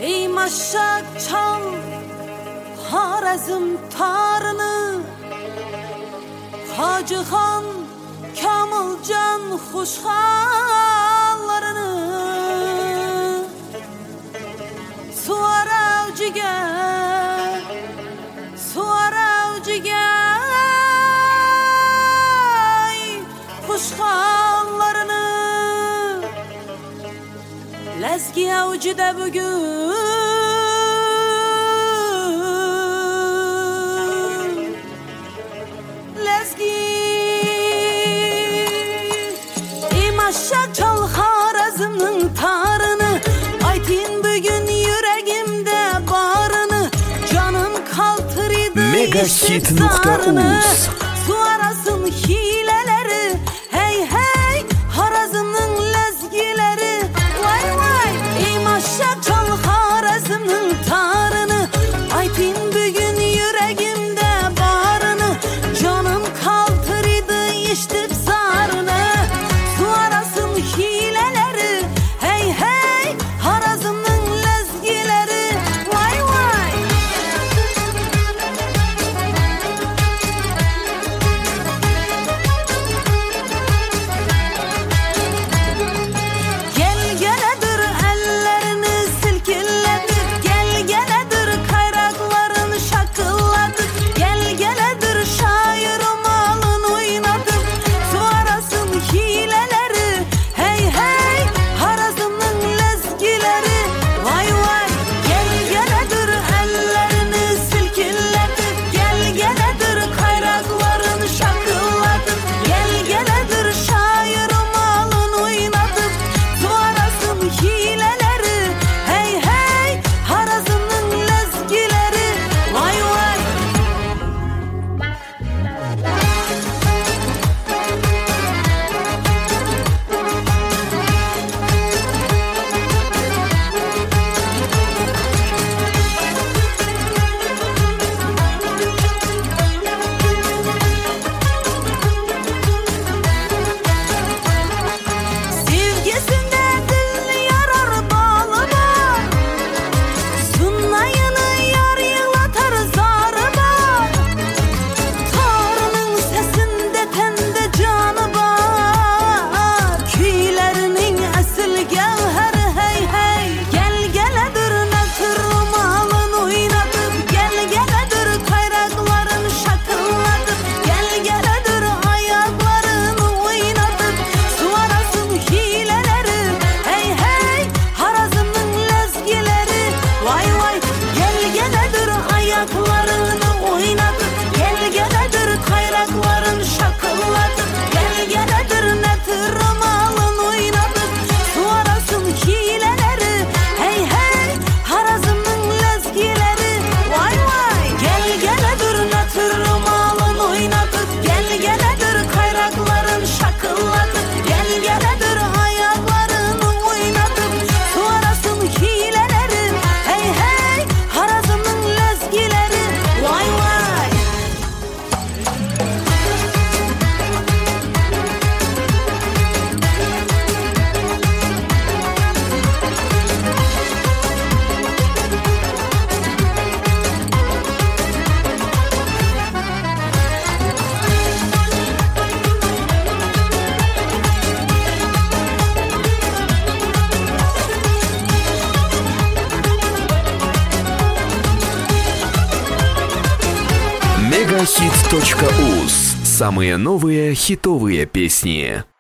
Ey maşak çal Harazm tarını, Hacıxan Kamılcan xoşxallarını Suar avcıga, suar avcıga xoşxallarını Lezgi avcıda bugün Maşak çal Harazm'ın tarını, aytin bugün yüreğimde barını, canım kaltırıydı Megahit.uz Su arasın hileleri, hey hey Harazm'ın lezgileri, vay vay. Ey maşak çal Harazm'ın tarını, aytin bugün yüreğimde barını, canım kaltırıydı içtik sarını. Hileleri, hey hey Harazm'ın lezgileri, vay vay. Gel geledir ellerini silkilledik, gel geledir kayraklarını şakılladık, gel geledir şair malın oynadık, su arasın hileleri, hey hey Harazm'ın lezgileri, vay vay. Gel geledir ellerini silkilledik, gel geledir kayraklarını şakılladık, gel geledir şair malın oynadık, su arasın hileleri, hey hey Harazm'ın lezgileri, vay vay. Sevgisinde dilli yarar bağlıma, Sunnayını yar yığlatar zarıma, Tarının sesinde tende canı var, Küylerinin esil gevheri, hey hey. Gel geledir nötr malın oynadık, gel geledir kayrakların şakılladık, gel geledir ayaklarını oynadık, su arasın hileleri, hey hey Harazm'ın lezgileri, vay vay. Gel geledir ayaklarını oynadık, gel geledir kayrakların şakılladık, gel geledir nötr malın oynadık, su arasın hileleri, hey hey Harazm'ın lezgileri, vay vay. Gel geledir nötr malın oynadık, gel geledir kayrakların şakılladık, gel geledir ayaklarını oynadık, su arasın hileleri, hey hey Harazm'ın lezgileri, vay vay. Megahit.uz. Самые новые хитовые песни.